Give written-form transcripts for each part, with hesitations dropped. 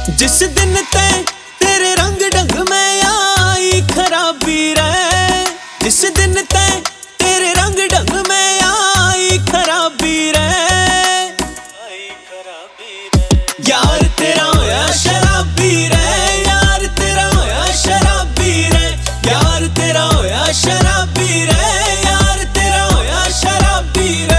जिस दिन तेरे रंग ढंग में आई खराबी रे, जिस दिन तेरे रंग ढंग में आई खराबी रे, यार तेरा होया शराबी रे, यार तेरा होया शराबी रे, यार तेरा होया शराबी रे, यार तेरा होया शराबी रे।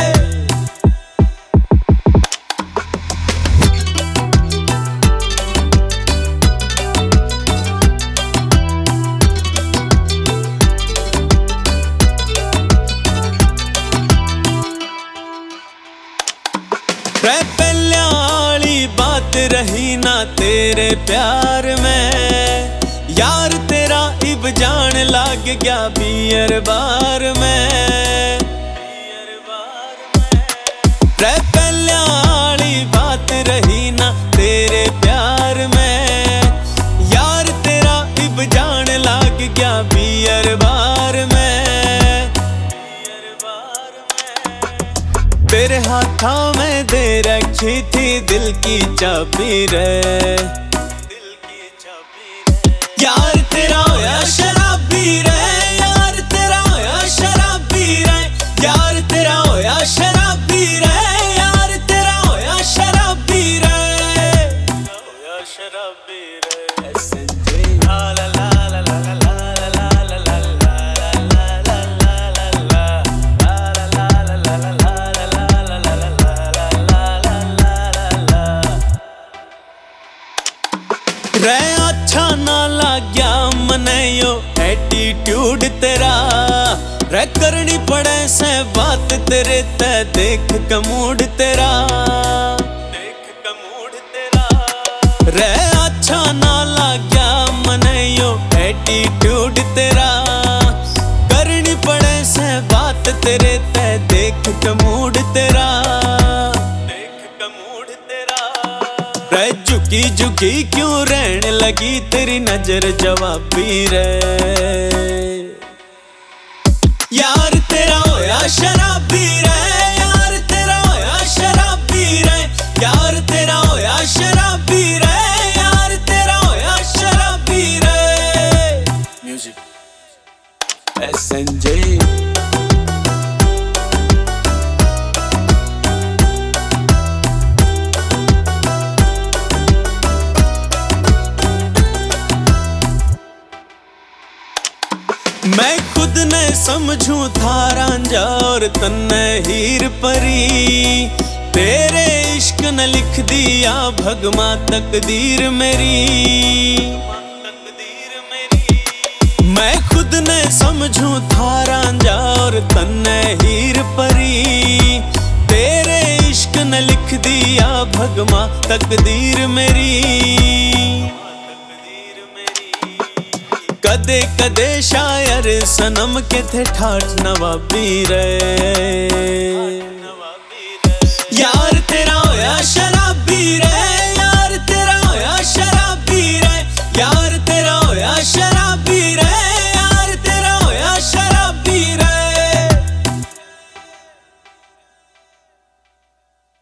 पहले वाली बात रही ना तेरे प्यार में, यार तेरा इब जान लाग गया बियर बार में। पहले वाली बात रही ना तेरे प्यार में, यार तेरा इब जान लाग गया बियर बार में। तेरे हाथों में दे रखी थी दिल की चाबी रे, यार तेरा होया शराबी रे, यार तेरा होया शराबी रे, यार तेरा होया शराबी रे, यार तेरा होया शराबी रे, होया शराबी रे। एसएनजे ला ला ला ला ला ला रे, अच्छा ना लाग्या मने यो एटीट्यूड तेरा रे, करनी पड़े से बात तेरे ते देख कमूड तेरा, देख कमूड तेरा रे, अच्छा ना लाग्या मने यो एटीट्यूड तेरा, करनी पड़े से बात तेरे ते देख कमूड तेरा, रे। झुकी झुकी क्यों रहने लगी तेरी नजर जवाबी रे, यार तेरा होया शराबी रे, यार तेरा होया शराबी रे, यार तेरा होया शराबी रे, यार तेरा होया शराबी रे। Music SNJ. मैं खुद ने समझूं था रांझा और तन्ने हीर परी, तेरे इश्क ने लिख दिया भगमा तकदीर मेरी। मैं खुद ने समझूं था रांझा और तन्ने हीर परी, तेरे इश्क ने लिख दिया भगमा तकदीर मेरी। कदे कदे शायर सनम के थे ठाठ नवाबी रे।